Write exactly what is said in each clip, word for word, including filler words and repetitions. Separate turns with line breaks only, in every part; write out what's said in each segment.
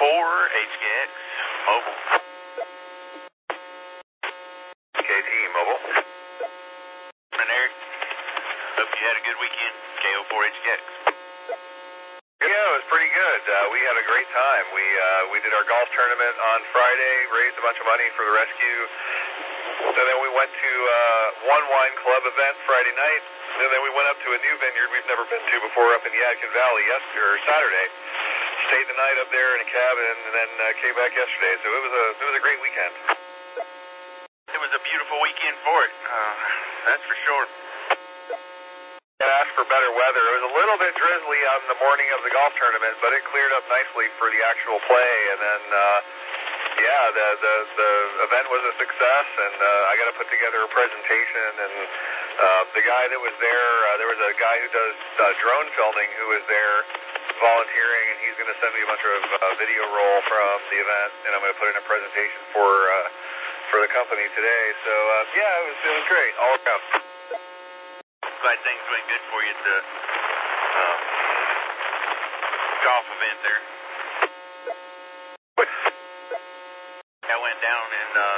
four H K X Mobile.
K T Mobile.
Morning, Eric. Hope you had a good weekend. K O four H K X.
Yeah, it was pretty good. Uh, we had a great time. We uh, we did our golf tournament on Friday, raised a bunch of money for the rescue. And then we went to uh, One Wine Club event Friday night. And then we went up to a new vineyard we've never been to before up in Yadkin Valley yesterday or Saturday. Stayed the night up there in a cabin, and then uh, came back yesterday. So it was a it was a great weekend.
It was a beautiful weekend for it. Uh, that's for sure.
I asked for better weather. It was a little bit drizzly on the morning of the golf tournament, but it cleared up nicely for the actual play. And then, uh, yeah, the, the the event was a success, and uh, I got to put together a presentation. And uh, the guy that was there, uh, there was a guy who does uh, drone filming who was there volunteering, and he's going to send me a bunch of uh, video roll from the event, and I'm going to put in a presentation for uh, for the company today. So, uh, yeah, it was, it was great all around.
Glad things went good for you at the uh, golf event there. I went down and uh,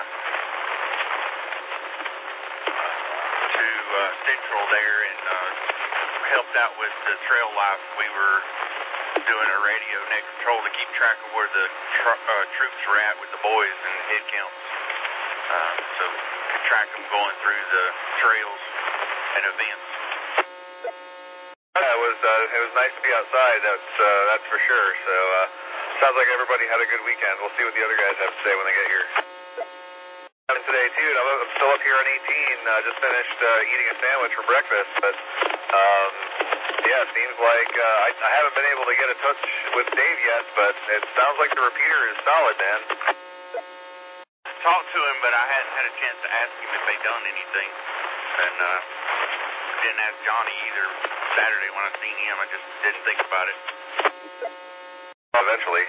to uh, Central there and uh, helped out with the trail life. We were doing a radio net control to keep track of where the tr- uh, troops were at with the boys and head counts. Uh, so could track them going through the trails and events.
Yeah, it was uh, it was nice to be outside. That's uh, that's for sure. So uh, sounds like everybody had a good weekend. We'll see what the other guys have to say when they get here. And today too, I'm I'm still up here on eighteen. Uh, just finished uh, eating a sandwich for breakfast, but um, yeah, it seems like uh, I, I haven't been able to get in touch with Dave yet, but it sounds like the repeater is solid, man.
Talked to him, but I hadn't had a chance to ask him if they'd done anything, and uh, didn't ask Johnny either. Saturday when I seen him, I just didn't think about it.
Eventually.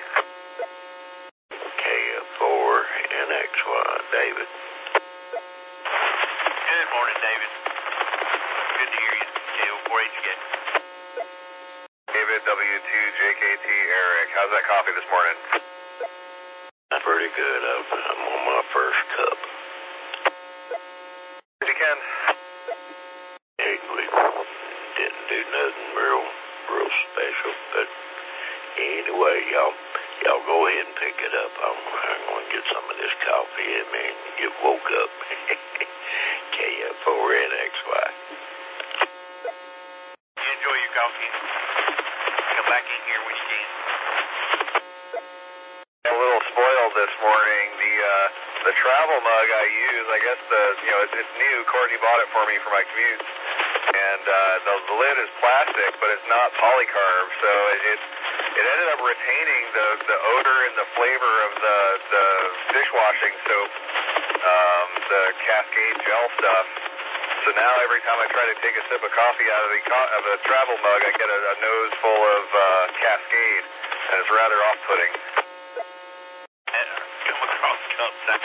K F four N X Y, David.
Good morning, David. Good to hear you. K O four H K.
David W two J K T Eric. How's that coffee this morning?
Pretty good. I'm, I'm on my first cup.
If you can.
Hey, we didn't do nothing real, real special, but anyway, y'all, y'all go ahead and pick it up. I'm, I'm going to get some of this coffee in me and get woke up. K F four N X Y.
You enjoy your coffee. Come back in here when you can.
A little spoiled this morning. The uh, the travel mug I use, I guess the you know it's, it's new. Courtney bought it for me for my commutes, and uh, the, the lid is plastic, but it's not polycarb, so it it, it ended up retaining the, the odor and the flavor of the the dishwashing soap, um, the Cascade gel stuff. So now every time I try to take a sip of coffee out of the co- of a travel mug, I get a, a nose full of uh, Cascade, and it's rather off-putting.
Come across cups.